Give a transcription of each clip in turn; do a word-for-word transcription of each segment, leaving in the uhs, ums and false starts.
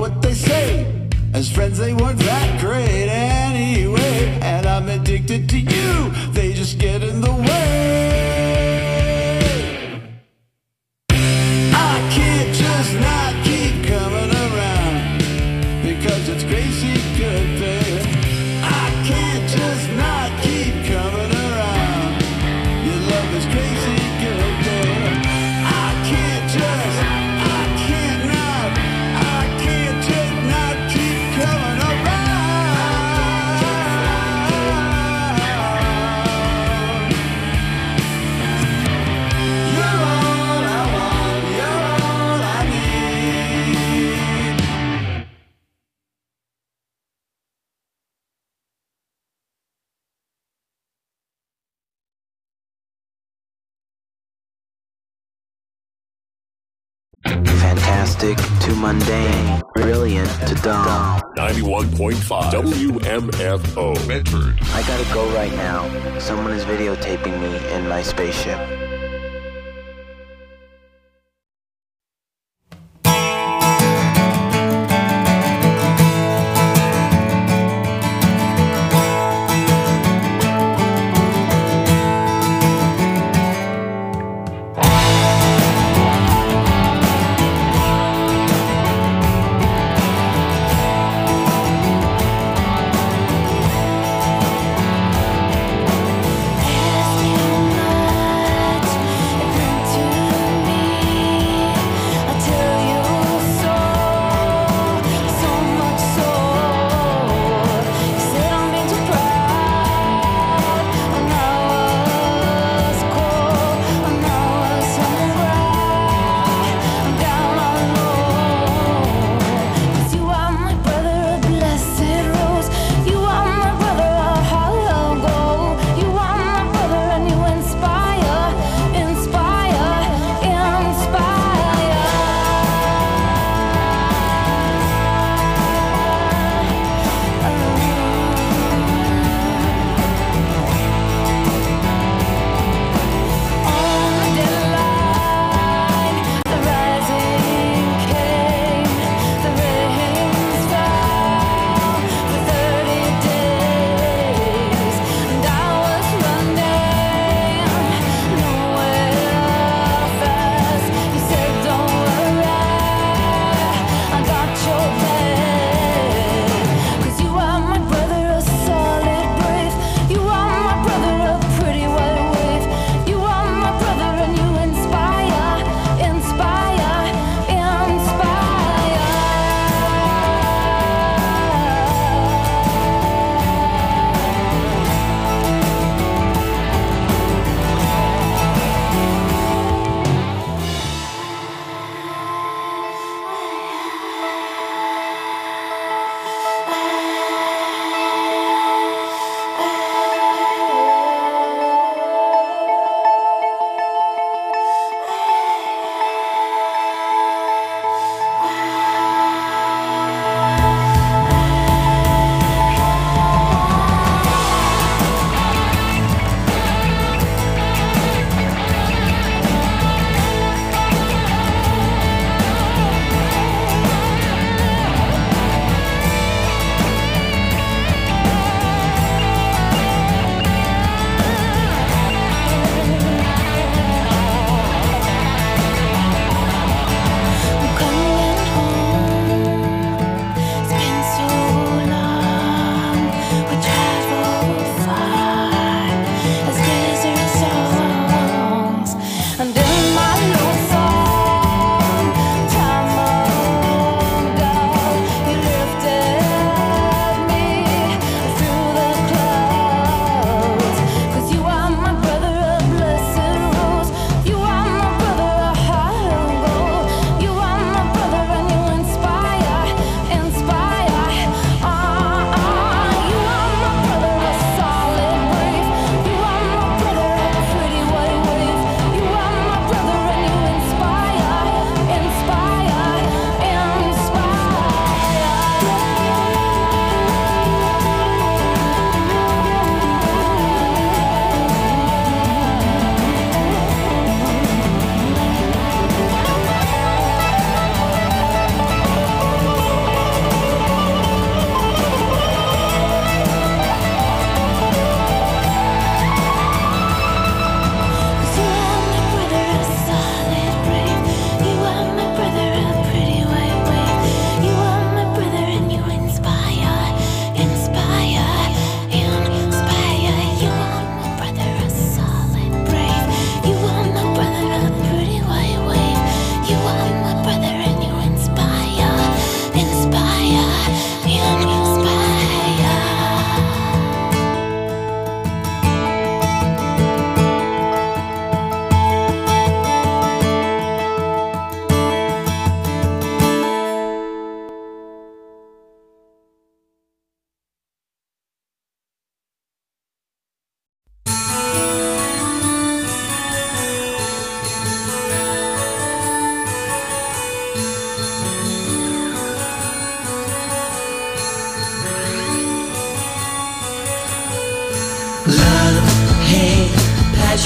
what they say. As friends they weren't that great anyway. And I'm addicted to you, they just get in the way. I can't just not keep coming around, because it's crazy good, baby. I can't just not keep coming around. Your love is crazy good, baby. I can't just, I can't not, I can't just not keep coming around. You're all I want, you're all I need. Fantastic to mundane, brilliant to dumb. ninety-one point five W M F O Medford. I gotta go right now. Someone is videotaping me in my spaceship. Asking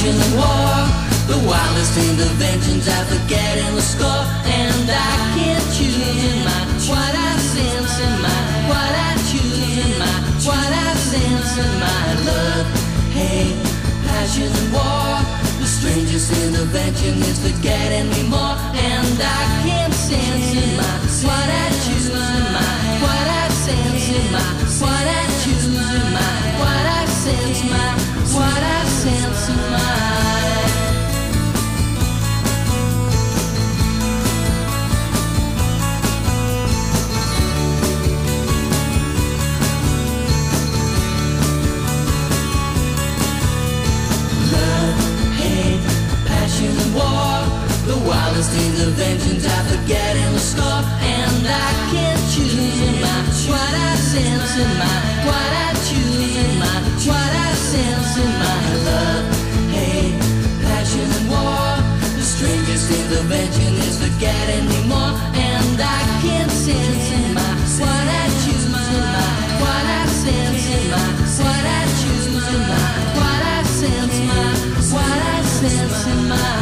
passion and war, the wildest interventions I forget in the score, and I can't choose in my what I sense in my what I choose in my what I sense in my love, hate, passion and war. The strangest intervention is forgetting me more, and I can't sense in my what I choose in my what I sense in my what I choose in my what I sense my what I sense in my. The wildest interventions I forget in the score, and I can't choose in my what I sense in my what I choose in my what I sense in my love, hate, passion and war. The strangest intervention is forgetting me more, and I can't sense in my what I choose in my what I sense in my what I choose in my what I sense my what I sense in my.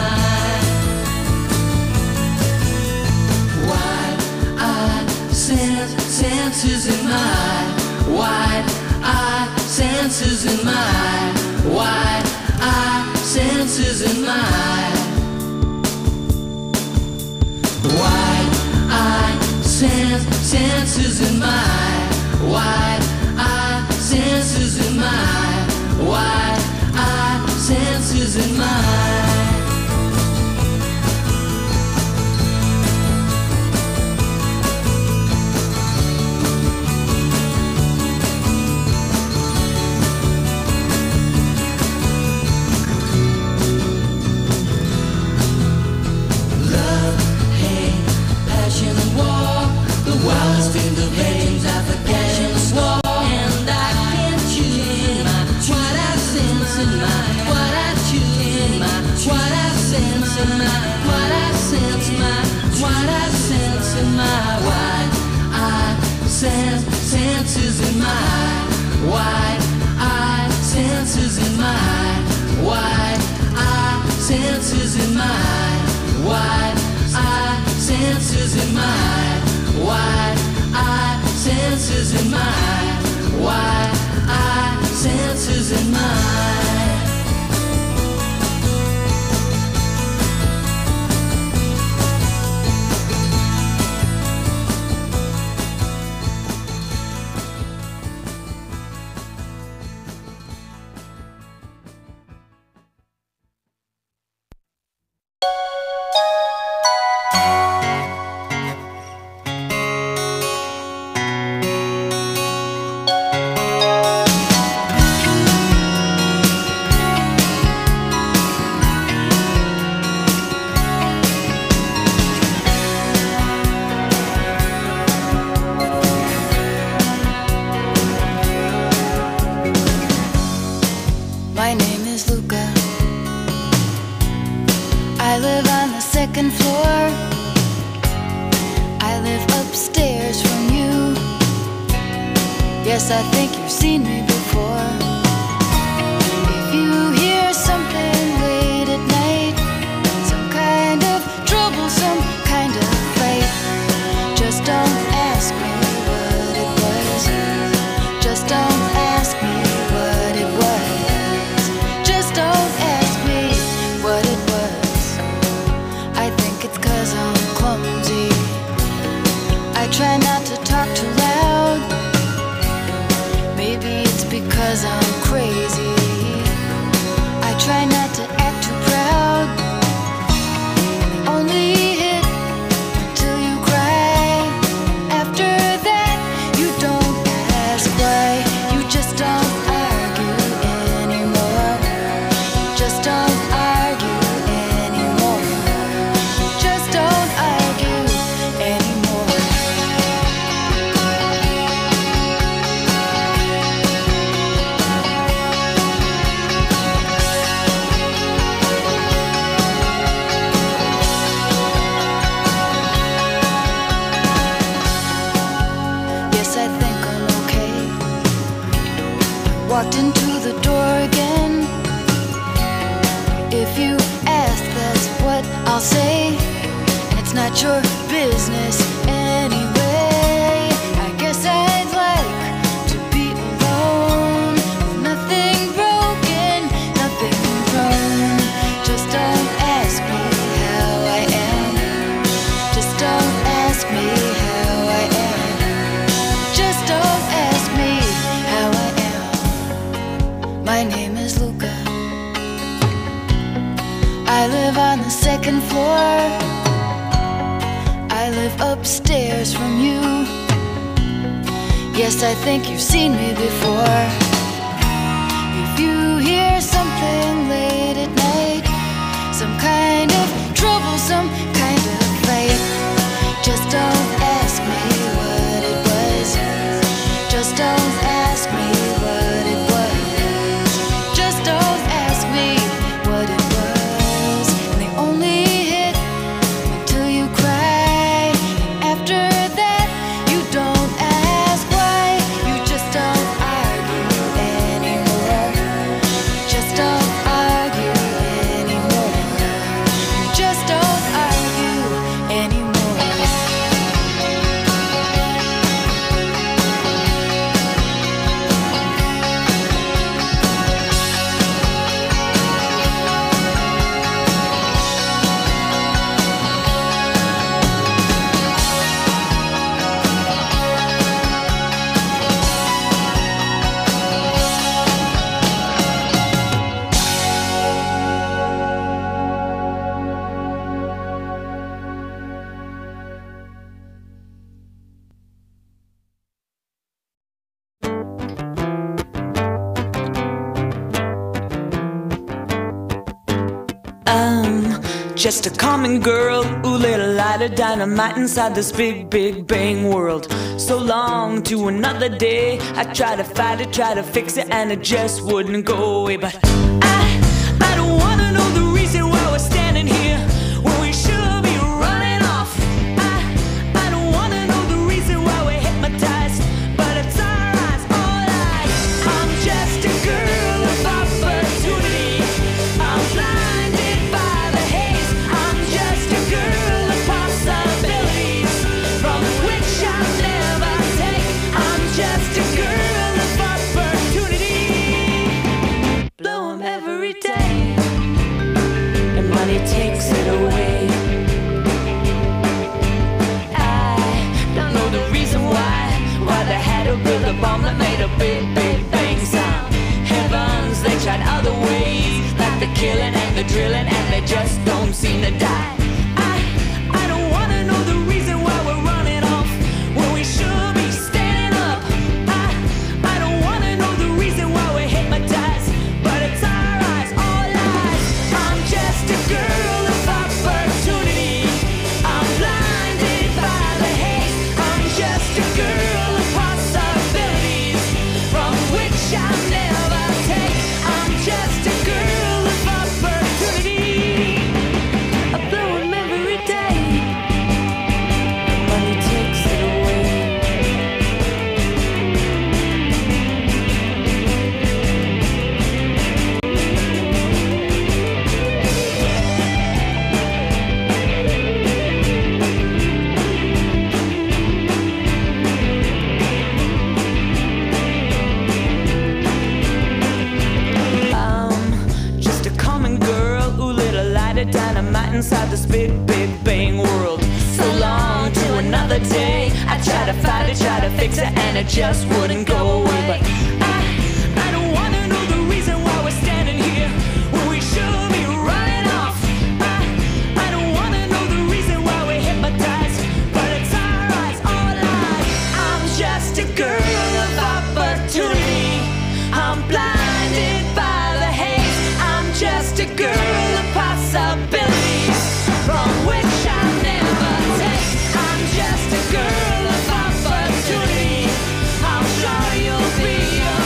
Senses in my wide eye, senses in my wide eye, senses in my wide eye, sense, senses in my wide eye, senses in my wide eye, senses in my. Wildest interventions I forget in the war, and I can't choose in my what I sense in my what I choose in my what I sense in my what I sense my what I sense in my wide eye sense senses in my wide eye senses in my wide eye senses in my wide eye senses in my wide eye senses in my wide eye senses in my. Yes, I think you've seen me before. If you hear something late at night, some kind of trouble, some kind of fight, just don't ask me what it was. Just don't ask me what it was. Just don't ask me what it was. I think it's 'cause I'm clumsy. I try not to talk too loud. Maybe it's because I'm crazy. I try not to act too proud. Only hit till you cry. After that, you don't ask why. You just don't argue anymore. Just don't argue anymore. Just don't argue anymore. I'll say, and it's not your business anyway. I guess I'd like to be alone, with nothing broken, nothing wrong. Just don't ask me how I am. Just don't ask me how I am. Just don't ask me how I am. My name is Luca. I live on the second floor. I live upstairs from you. Yes, I think you've seen me before. If you hear something late at night, some kind of trouble, some kind of fight, just don't ask me what it was. Just don't ask me what it was. Just don't ask me what it was. And they only hit until you cry. And after that, you don't ask why. You just don't argue anymore. Just don't argue anymore. You just don't argue anymore. I'm just a common girl who lit a light of dynamite inside this big, big bang world. So long to another day. I try to fight it, try to fix it, and it just wouldn't go away. But I, I don't wanna know the reason why we're standing here when we should be running off. I, I don't wanna know the reason why we're hypnotized, but it's our eyes, all eyes. I'm just a girl of opportunity. I'm blinded by the haze. I'm just a girl of possibilities from which I'll never take. I'm just a girl of opportunity. Blow 'em every day, and money takes it away. I don't know the reason why, why they had to build a bomb that made a big, big bang sound. Heavens, they tried other ways, like the killing and the drilling, and they just don't seem to die. I, I don't wanna know the reason why we're running off when we should be standing up. I, I don't wanna know the reason why we're hypnotized, but it's our eyes, all eyes. I'm just a girl of opportunity. I'm blinded by the haze. I'm just a girl of possibilities from which I'll never take. I'm just a girl of opportunity. I blow 'em every day. Money takes it away. I'm just a common girl who lit a light of dynamite inside this big, big bang world. So long to another day. I try to fight it, try to fix it, and it just wouldn't go away. But I, I don't wanna know the reason why we're standing here when we should be running off. I, I don't wanna know the reason why we're hypnotized, but it's our eyes, all eyes. I'm just a girl of opportunity. I'm blinded by the haze. I'm just a girl of possibilities from which I'll never take. I'm just a girl of opportunity. I'm sure you'll be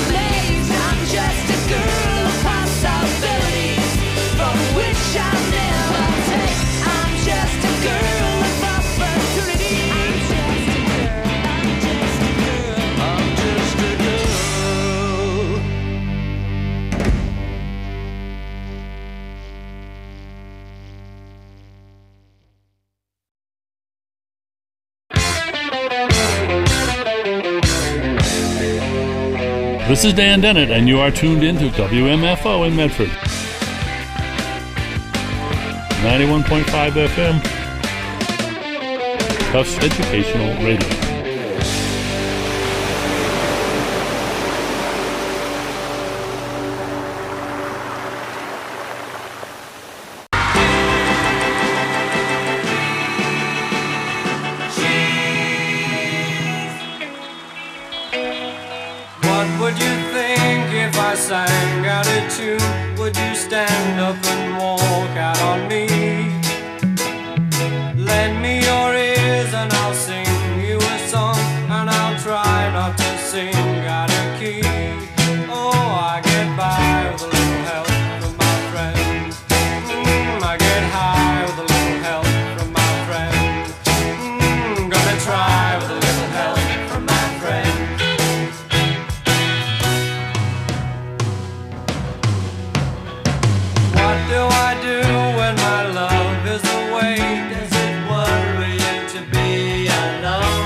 This is Dan Dennett, and you are tuned into W M F O in Medford. ninety-one point five F M. Tufts Educational Radio. What would you think if I sang out a tune? Would you stand up and walk out on me? Lend me your ears and I'll sing you a song, and I'll try not to sing out of key. Oh, I get by with a little help from my friends. Mm, I get high with a little help from my friends. Mm, gonna try with a little help from my friends. What do I do when my love is away? Does it worry you to be alone?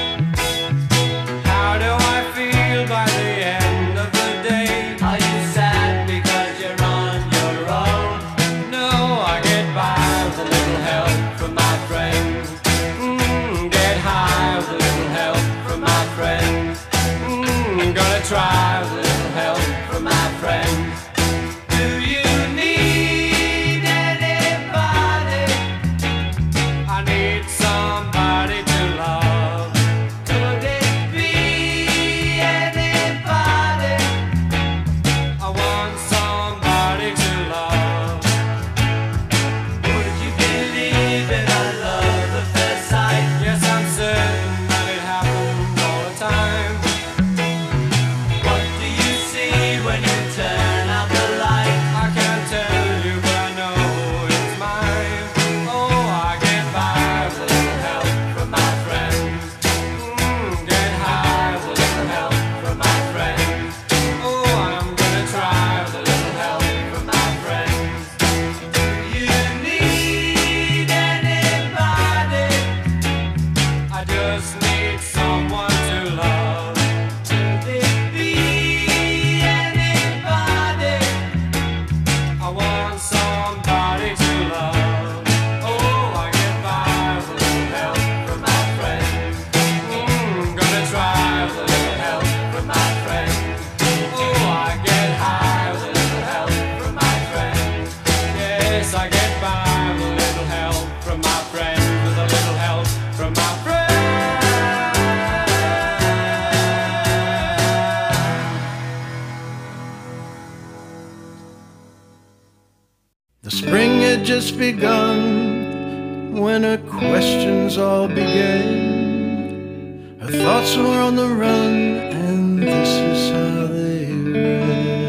How do I feel by the end of the day? Are you sad because you're on your own? No, I get by with a little help from my friends. Mm, get high with a little help from my friends. Mm, gonna try with a little help from my friends. Do you need anybody? I need somebody to love. Could it be anybody? I want somebody to love. Would you believe in a love at first sight? Yes, I'm certain that it happens all the time. What do you see when you turn out the light? I can't tell you, but I know it's mine. Oh, I get by with a little help from my friends. Mm, get high with a little help from my friends. Oh, I'm gonna try with a little help from my friends. Do you need anybody? I just need someone to love. Could it be anybody? I want somebody to love. Oh, I get by with a little help from my friends. Mm, gonna try with a little help from my friends. Oh, I get high with a little help from my friends. Yes, I get by with a little help from my friends. With a little help from my friends. The spring had just begun when her questions all began. Her thoughts were on the run, and this is how they ran.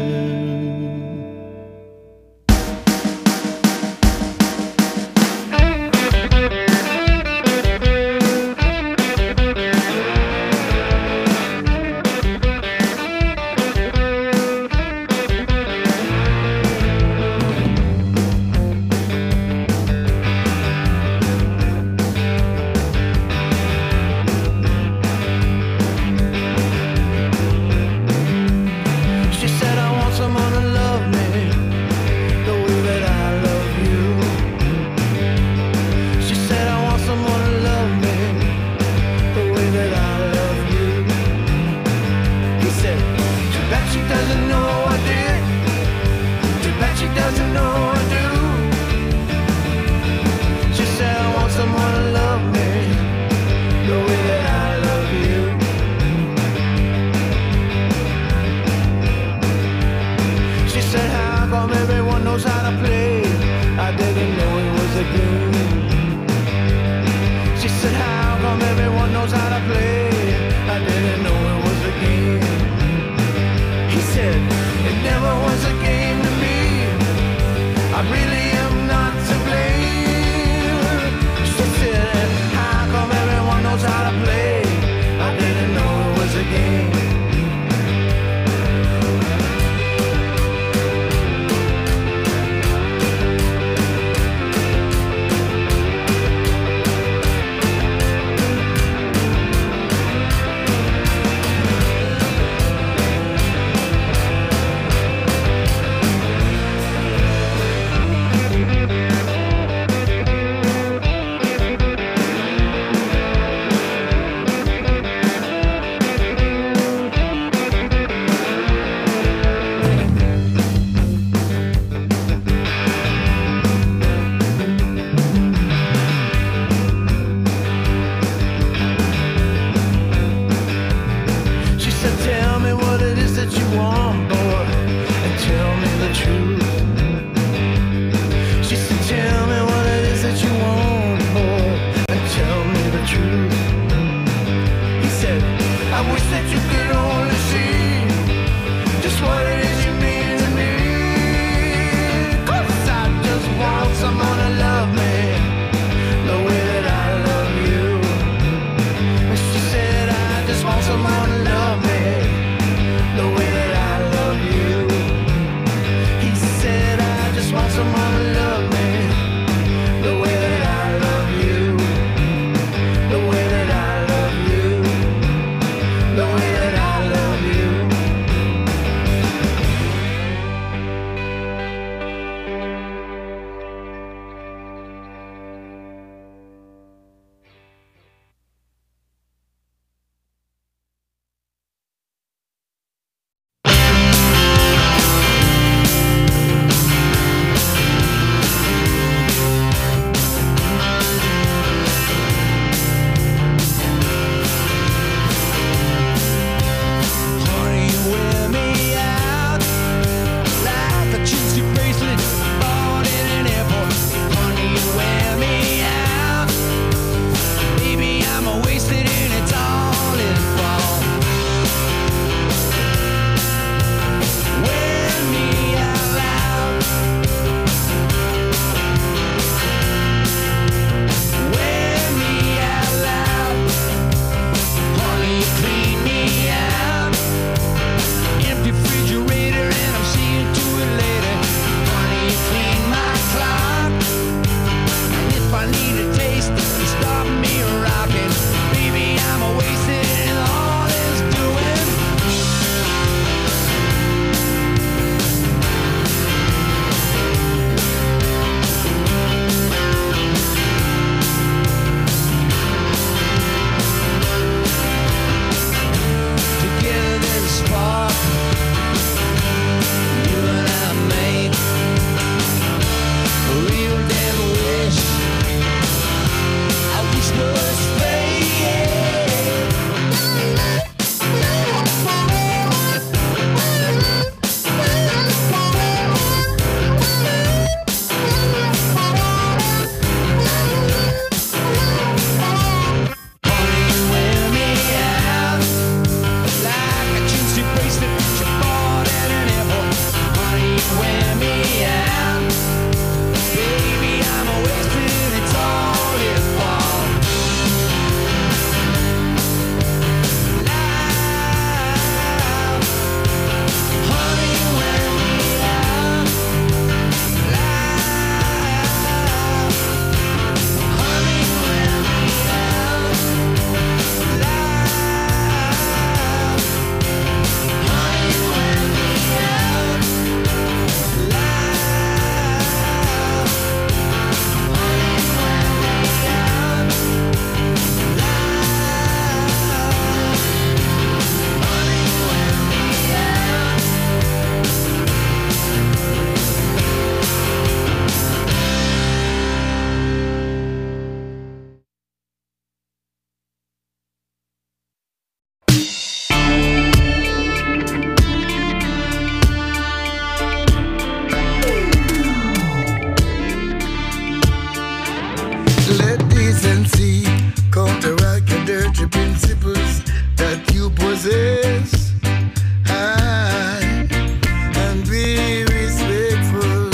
decency, counteract your dirty principles that you possess. High and be respectful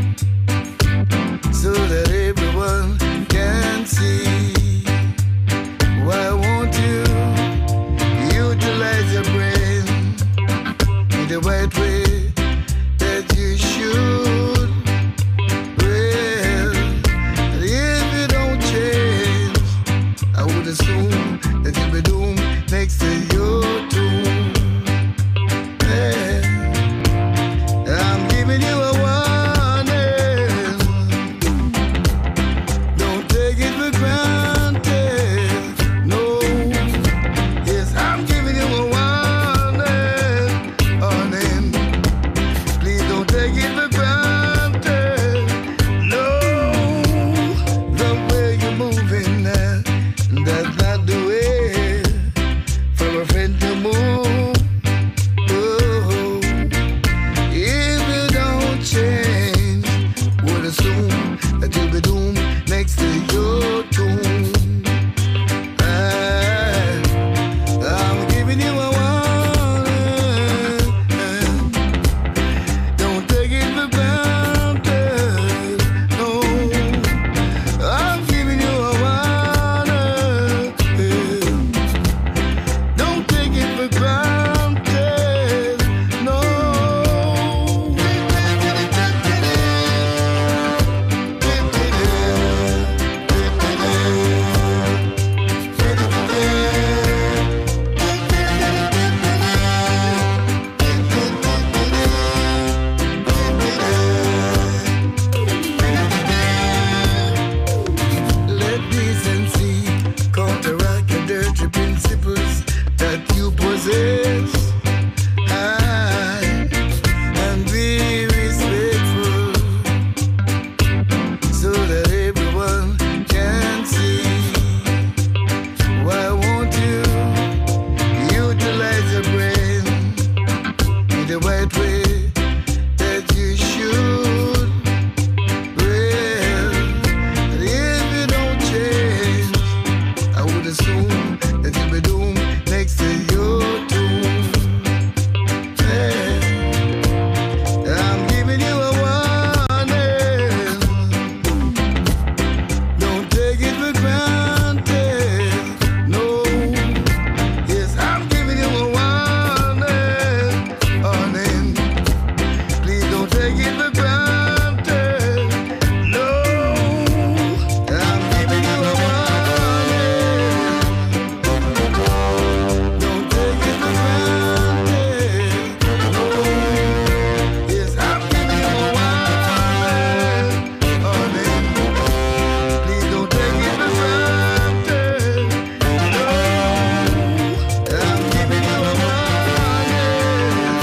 so that everyone can see. Why won't you utilize your brain in the right way that you should? Well, if you don't change, I would assume that you'll be doomed next to your tomb. Yeah. I'm giving you a warning. Don't take it for granted. No. Yes, I'm giving you a warning. Warning. Please don't take it for granted. No. The way you're moving now, that's not the way for a friend to move. Oh, if you don't change, would assume that you'll be doomed next to your tomb. I, I'm giving you a warning. Don't take it for granted. No, I'm giving you a warning. Don't take it for granted. No. Let decency counteract your dirty principles that you possess. High and be respectful so that everyone can see. Why won't you utilize your brain in the right way that you should? Well, if you don't change, I would assume that you'll be doomed next to your tomb. Yeah. I'm giving you a warning. Don't take it for granted. No. Yes, I'm giving you a warning. Warning. Please don't take it for granted. No. I'm giving you a warning. Don't take it for granted. No. Yes, I'm giving you a warning. Warning. Please don't take it for granted. No. I'm giving you a warning.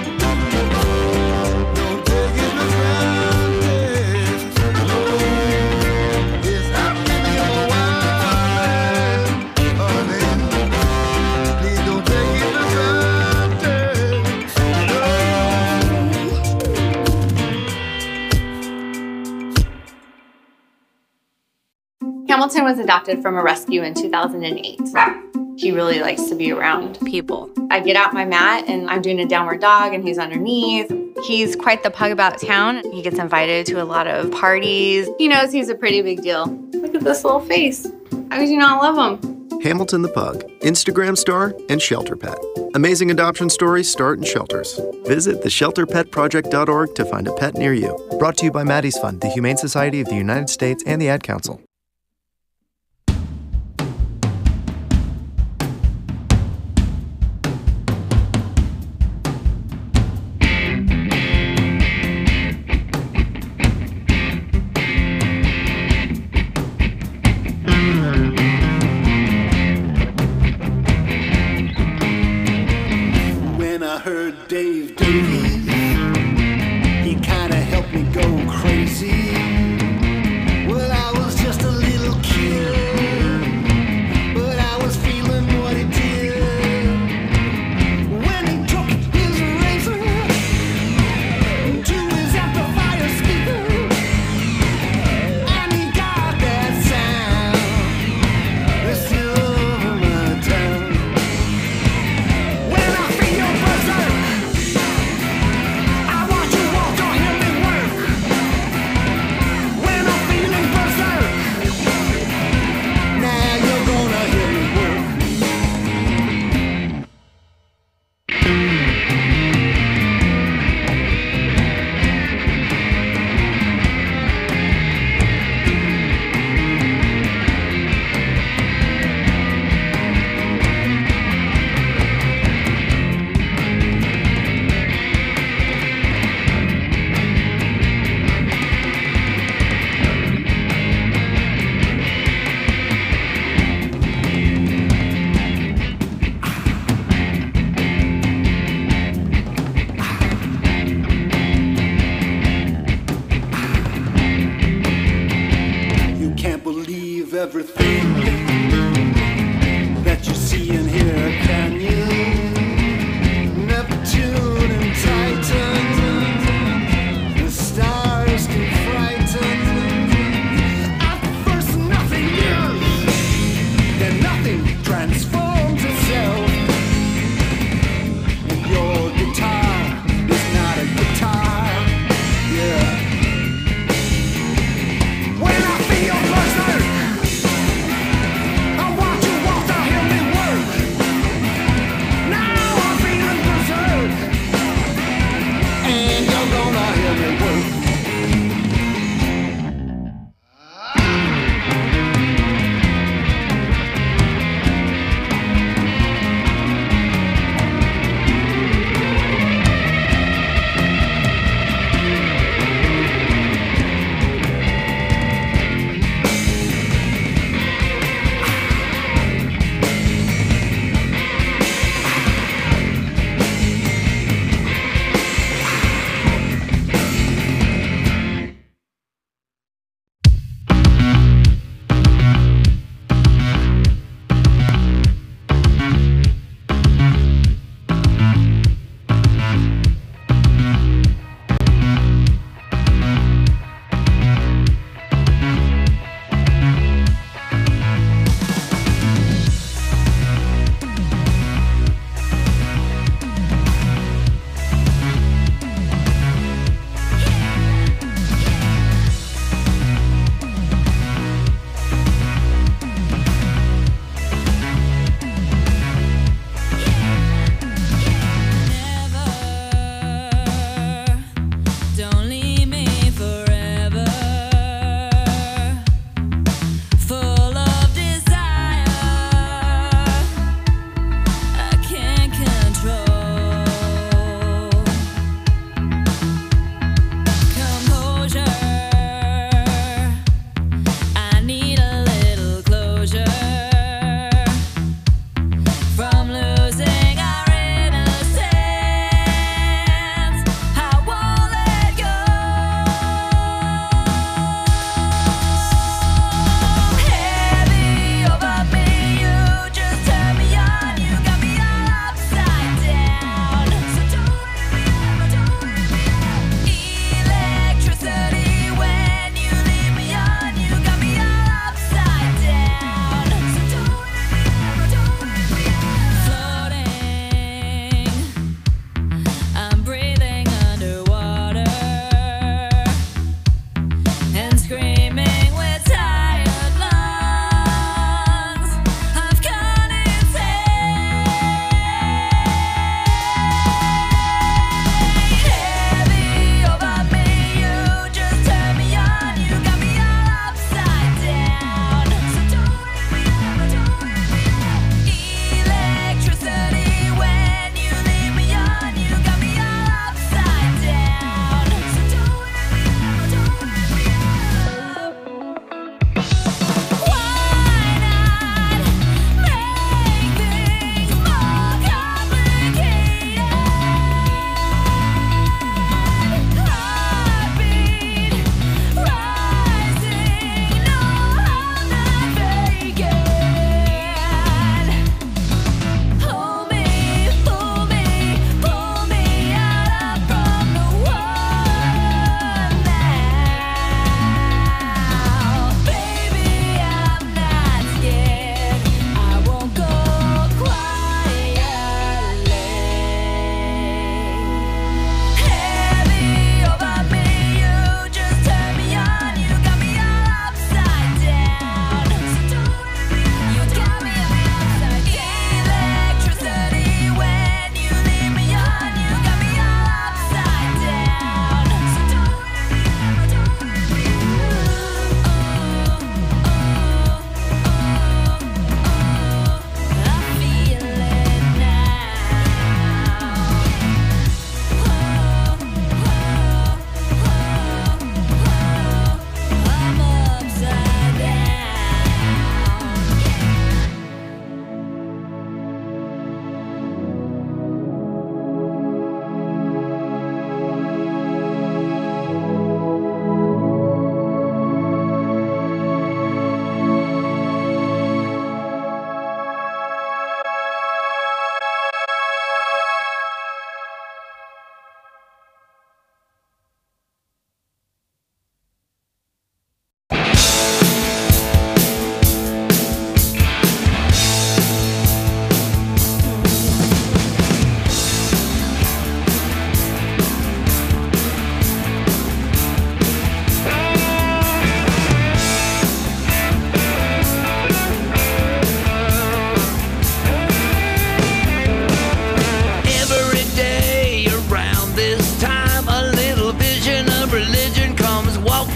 Don't take it for granted. No. Yes, I'm giving you a warning. Warning. Please don't take it for granted. No. Hamilton was adopted from a rescue in two thousand eight. He really likes to be around people. I get out my mat and I'm doing a downward dog and he's underneath. He's quite the pug about town. He gets invited to a lot of parties. He knows he's a pretty big deal. Look at this little face. How could you not love him? Hamilton the Pug, Instagram star and shelter pet. Amazing adoption stories start in shelters. Visit the shelter pet project dot org to find a pet near you. Brought to you by Maddie's Fund, the Humane Society of the United States, and the Ad Council. When I heard Dave Davies, he kinda helped me go crazy. Well, I was just a believe everything that you see and hear, can you? Neptune and Titan, the stars can frighten. At first nothing new, then nothing transforms itself. And your guitar is not a guitar, yeah. When I feel your pleasure, I want you walk the heavenly world.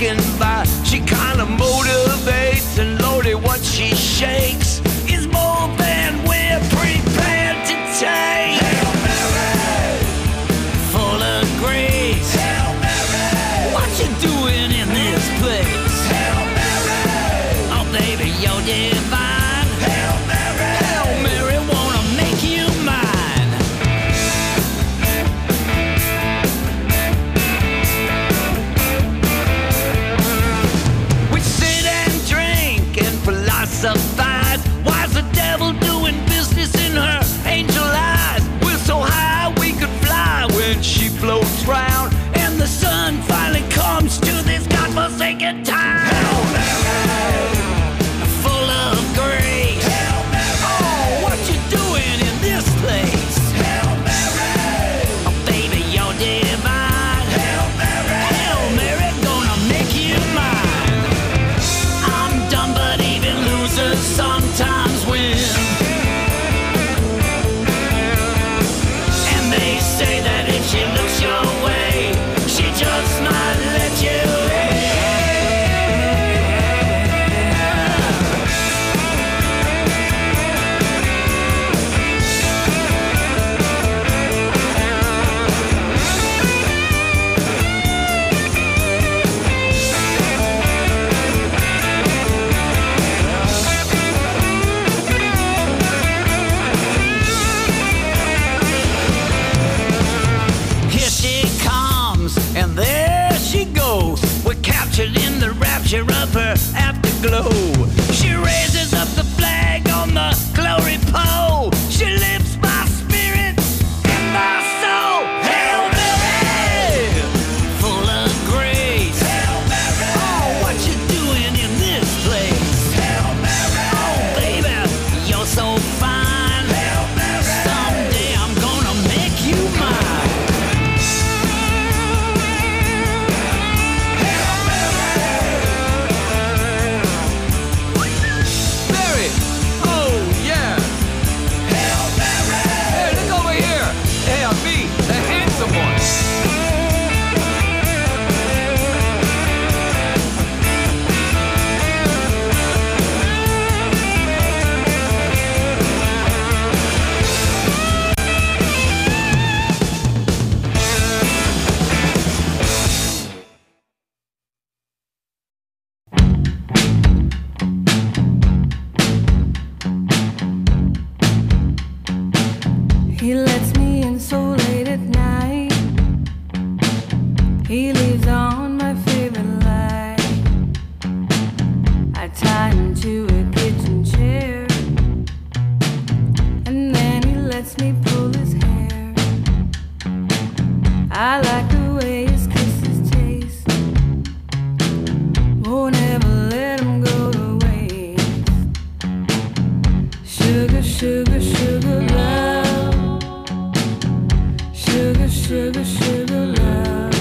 walking by. She kinda motivates, and Lordy, what she shakes is more than we're prepared to take. Hail Mary, full of grace. Hail Mary, what you doing in this place? Hail Mary, oh baby, you're divine. Hail Mary, Hail Mary, wanna make you mine. We sit and drink and philosophize. Why's the devil doing business in her angel eyes? We're so high we could fly when she floats round, and the sun finally comes to this godforsaken town. Hail Mary, full of grace. Hail Mary, oh, what you doing in this place? Hail Mary, oh baby, you're divine. Hail Mary, Hail Mary, gonna make you mine. I'm dumb, but even losers sometimes win. And they say that if she looks your way, she just might let you in. Here she comes, and there she goes. We're captured in the rapture of her afterglow. She raises up the flag on the glory pole. She lifts my spirit and my soul. Hail Mary, full of grace. Hail Mary, oh, what you doing in this place? Hail Mary, oh, baby, you're so fine. Hail Mary, someday I'm gonna make you mine. Mary, oh yeah. Hail Mary. Hey, look over here. Hey, I'm me, the handsome one. He lets me in so late at night. He leaves on my favorite light. I tie him to a kitchen chair, and then he lets me pull his hair. I like the way his kisses taste. Won't ever let him go to waste. Sugar, sugar, sugar love. Sugar, sugar, sugar love.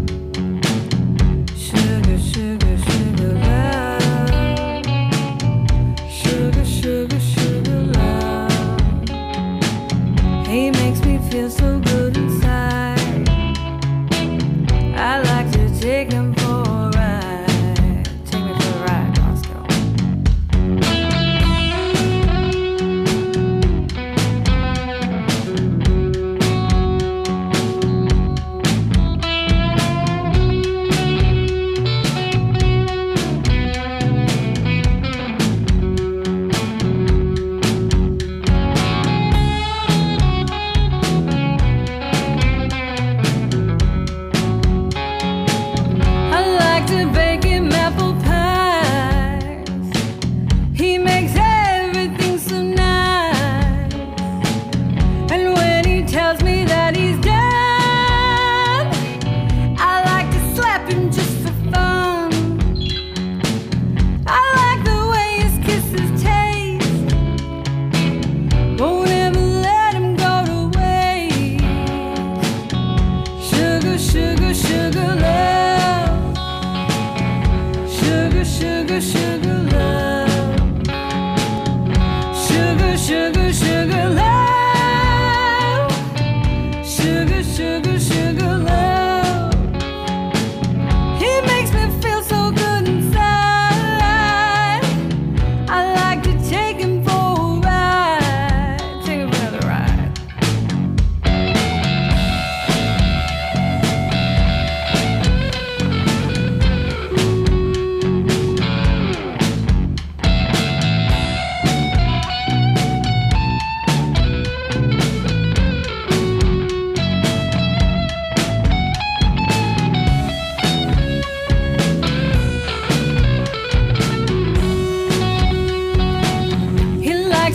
Sugar, sugar, sugar love. Sugar, sugar, sugar love. He makes me feel so good inside. I like to take him for a ride. Take me for a ride, Moscow.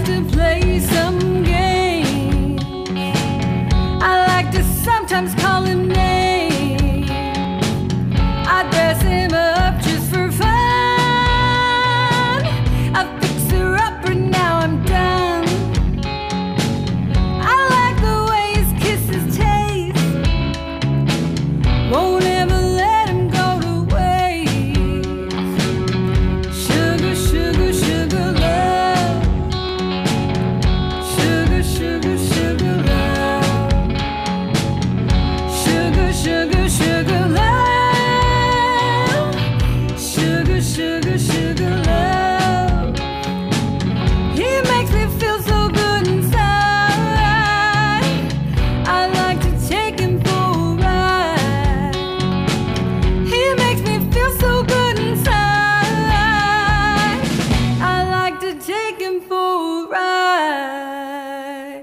to play some game. I like to sometimes call him names. I dress him up just for fun. I fix her up and now I'm done. I like the way his kisses taste. Won't ever let him go to waste. Sugar, sugar, sugar love. Sugar, sugar, sugar love. Sugar, sugar, sugar love. Sugar, sugar, sugar love. He makes me feel so good inside. I like to take him for a ride. He makes me feel so good inside. I like to take him for a ride.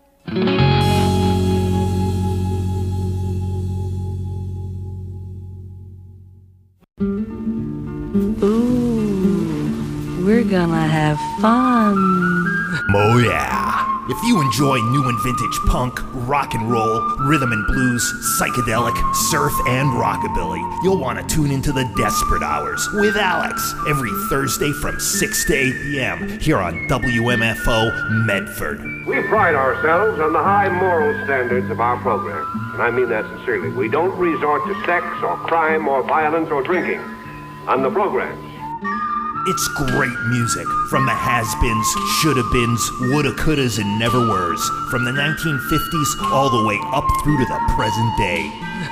Ooh, we're gonna have fun. Oh yeah. If you enjoy new and vintage punk, rock and roll, rhythm and blues, psychedelic, surf, and rockabilly, you'll want to tune into the Desperate Hours with Alex every Thursday from six to eight p.m. here on W M F O Medford. We pride ourselves on the high moral standards of our program, and I mean that sincerely. We don't resort to sex or crime or violence or drinking on the programs. It's great music from the has-beens, shoulda-beens, woulda-couldas, and never-weres, from the nineteen fifties all the way up through to the present day.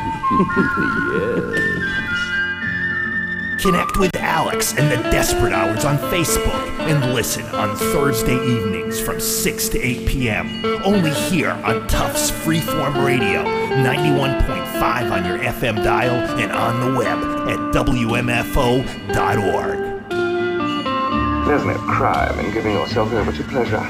Yes. Connect with Alex and the Desperate Hours on Facebook and listen on Thursday evenings from six to eight p.m. only here on Tufts Freeform Radio, ninety-one point five on your F M dial and on the web at W M F O dot org. There's no crime in giving yourself over to pleasure.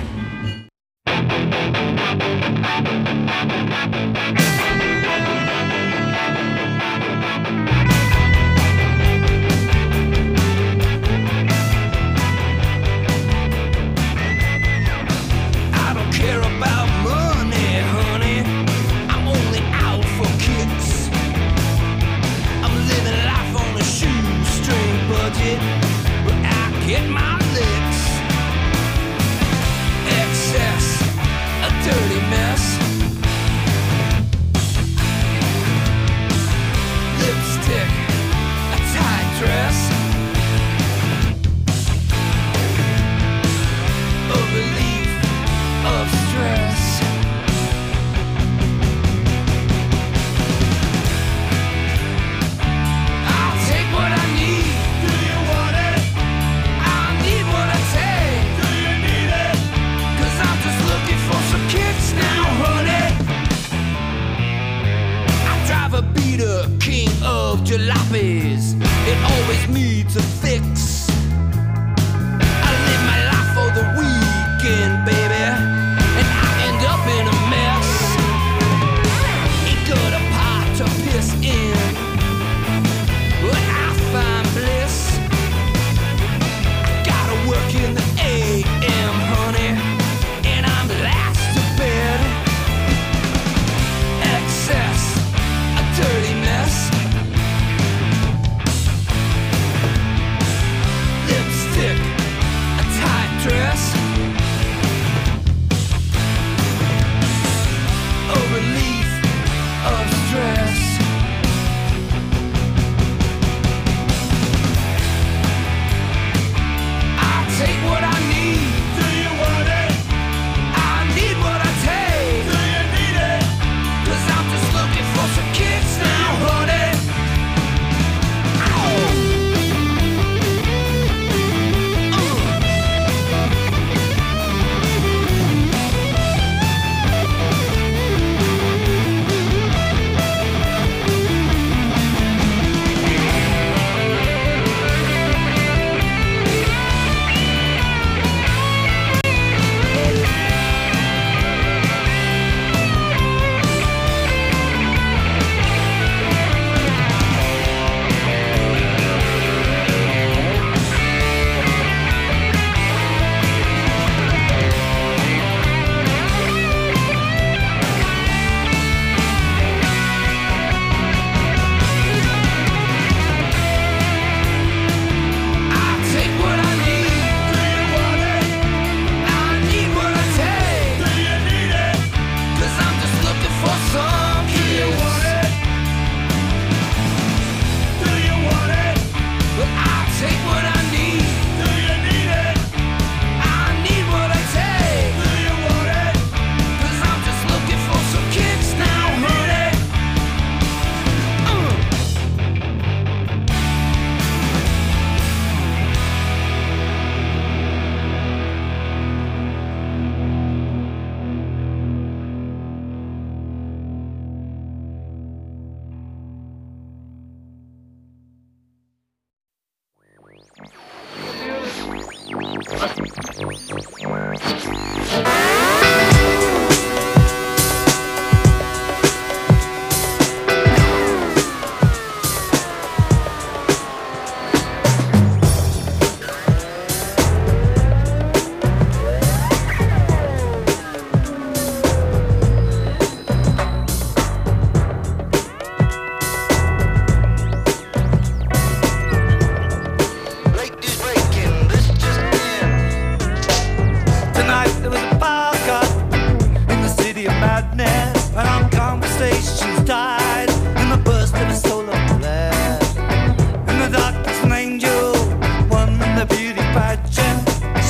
I don't care about money, honey. I'm only out for kicks. I'm living life on a shoestring budget. Get my licks.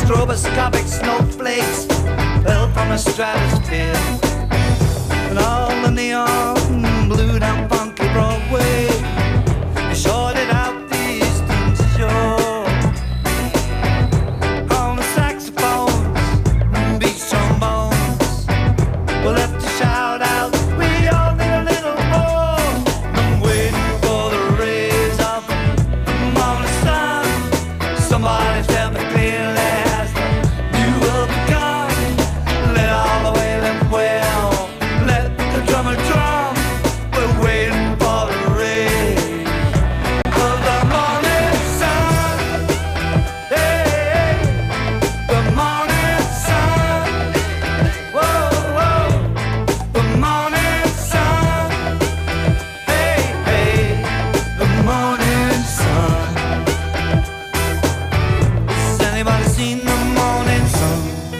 stroboscopic snowflakes fell from a stratosphere. And all the neon blew down funky Broadway. They shorted out the eastern shore. On the saxophones and beat trombones, we left to shout out, we all need a little more. I'm waiting for the rays of the morning sun. Somebody tell me clearly as you will become. Let all the way live well. Let the drummer drum. We're waiting for the rays of the morning sun. Hey, the morning sun. Whoa, whoa, the morning sun. Hey, hey, the morning sun. Has anybody seen the morning sun?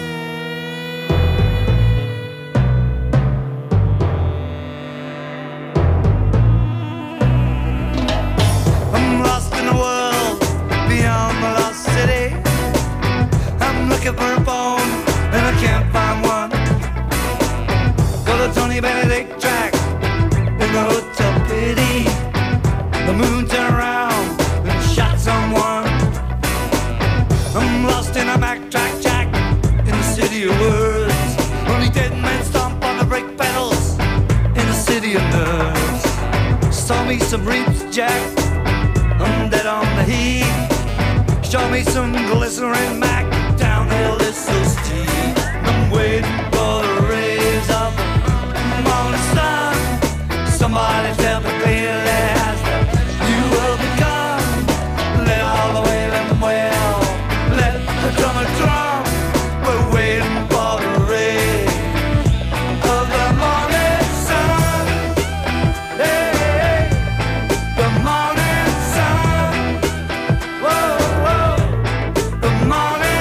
I'm lost in the world beyond the lost city. I'm looking for a phone and I can't find one. Got a Tony Benedict track in the hotel pity. The moon turned around and shot someone. I'm lost in a backtrack jack in the city of words. Only dead men stomp on the brake pedals in the city of nerves. Saw me some reaps, Jack. I'm dead on the heat. Show me some glycerin Mac. Downhill is so steep. I'm waiting for the rays of the morning sun. Somebody tell me clearly as you will become. Let all the way them well. Let the drummer drum. We're waiting for the rays of the morning sun. Hey, the morning sun. Whoa, whoa, the morning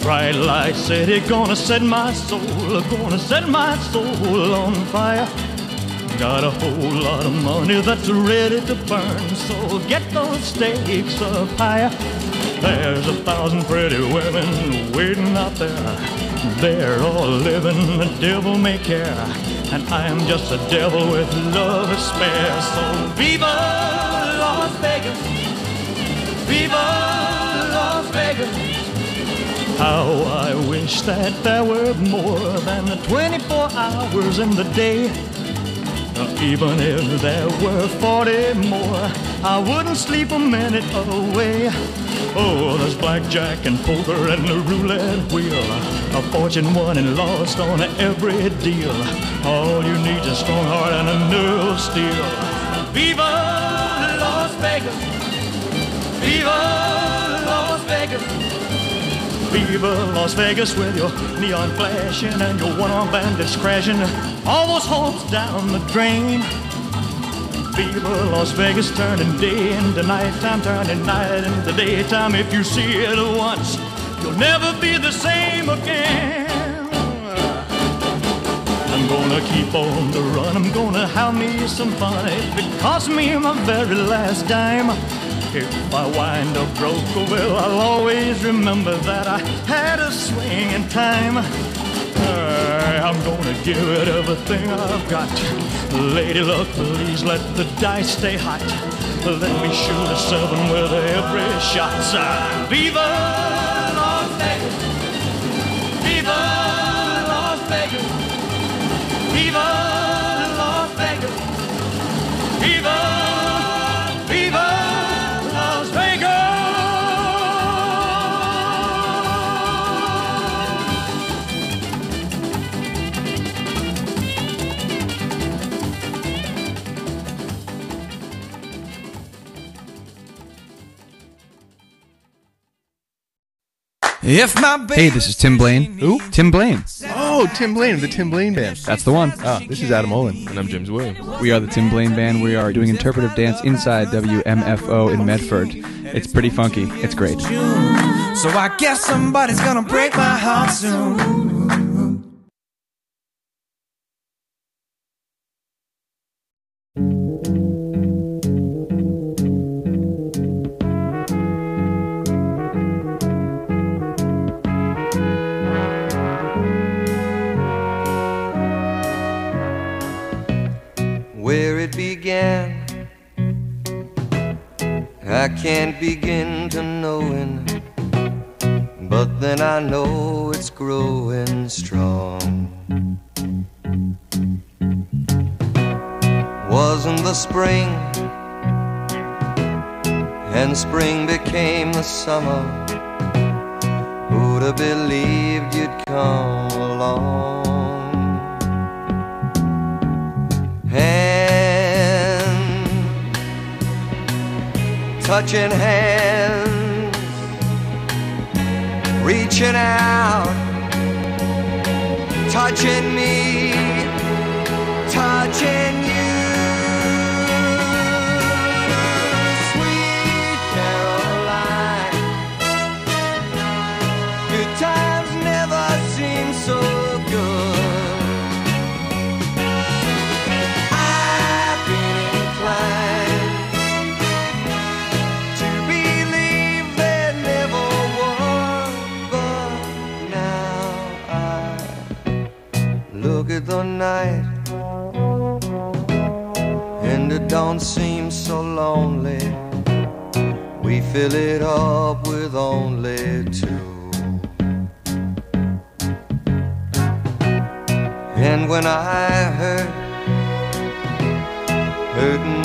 Bright light city, gonna set my soul, gonna set my soul on fire. Got a whole lot of money that's ready to burn, so get those stakes up higher. There's a thousand pretty women waiting out there. They're all living the devil may care, and I am just a devil with love to spare. So viva Las Vegas, viva Las Vegas. How I wish that there were more than the twenty-four hours in the day. Uh, even if there were forty more, I wouldn't sleep a minute away. Oh, there's blackjack and poker and the roulette wheel, a fortune won and lost on every deal. All you need is a strong heart and a nerve of steel. Viva Las Vegas, viva Las Vegas, viva Las Vegas with your neon flashing and your one-armed bandits crashing all those hopes down the drain. Viva Las Vegas, turning day into nighttime, turning night into daytime. If you see it once, you'll never be the same again. I'm gonna keep on the run, I'm gonna have me some fun. It cost me my very last dime. If I wind up broke, well, I'll always remember that I had a swing in time. Uh, I'm gonna give it everything I've got. Lady luck, please let the dice stay hot. Let me shoot a seven with every shot. Uh, Viva Las Vegas, viva Las Vegas, viva Las Vegas, viva, viva Las Vegas. If my Hey, this is Tim Blaine. Who? Tim Blaine. Oh, Tim Blaine of the Tim Blaine Band. That's the one. Ah, this is Adam Olin. And I'm James Williams. We are the Tim Blaine Band. We are doing interpretive dance inside W M F O in Medford. It's pretty funky. It's great. So I guess somebody's gonna break my heart soon. Where it began, I can't begin to knowing, but then I know it's growing strong. Wasn't the spring, and spring became the summer. Who'd have believed you'd come along? Hand, touching hands, reaching out, touching me, touching you. Sweet Caroline, good times never seem so good. Look at the night, and it don't seem so lonely. We fill it up with only two. And when I hurt, hurting